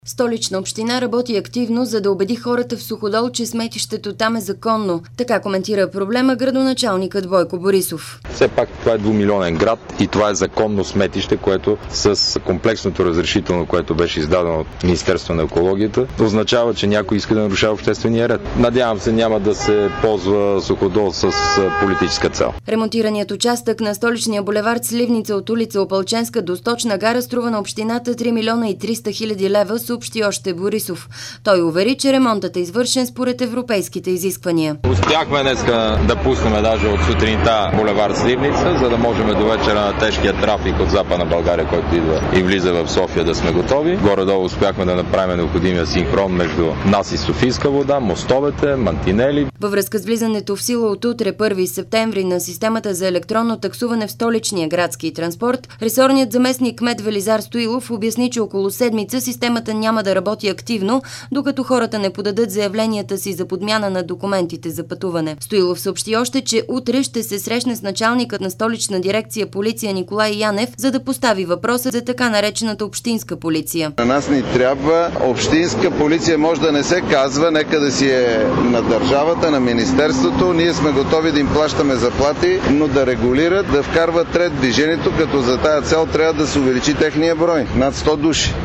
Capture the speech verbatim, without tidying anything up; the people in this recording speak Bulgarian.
Столична община работи активно, за да убеди хората в Суходол, че сметището там е законно. Така коментира проблема градоначалникът Бойко Борисов. Все пак това е двумилионен град и това е законно сметище, което с комплексното разрешително, което беше издадено от Министерството на екологията, означава, че някой иска да нарушава обществения ред. Надявам се, няма да се ползва Суходол с политическа цел. Ремонтираният участък на столичния булевард Сливница от улица Опалченска до Сточна гара струва на общината три милиона и триста хиляди лева, съобщи още Борисов. Той увери, че ремонтът е извършен според европейските изисквания. Успяхме днеска да пуснем даже от сутринта булевард Сливница, за да можем до вечера на тежкия трафик от Западна България, който идва и влиза в София, да сме готови. Горе-долу успяхме да направим необходимия синхрон между нас и Софийска вода, мостовете, мантинели. Във връзка с влизането в сила от утре, първи септември, на системата за електронно таксуване в столичния градски транспорт, ресорният заместник кмет Велизар Стоилов обясни, че около седмица системата няма да работи активно, докато хората не подадат заявленията си за подмяна на документите за пътуване. Стоилов съобщи още, че утре ще се срещне с началникът на столична дирекция полиция Николай Янев, за да постави въпроса за така наречената общинска полиция. На нас ни трябва общинска полиция, може да не се казва, нека да си е на държавата, на министерството. Ние сме готови да им плащаме заплати, но да регулират, да вкарват ред в движението, като за тая цел трябва да се увеличи техния брой. Над сто души.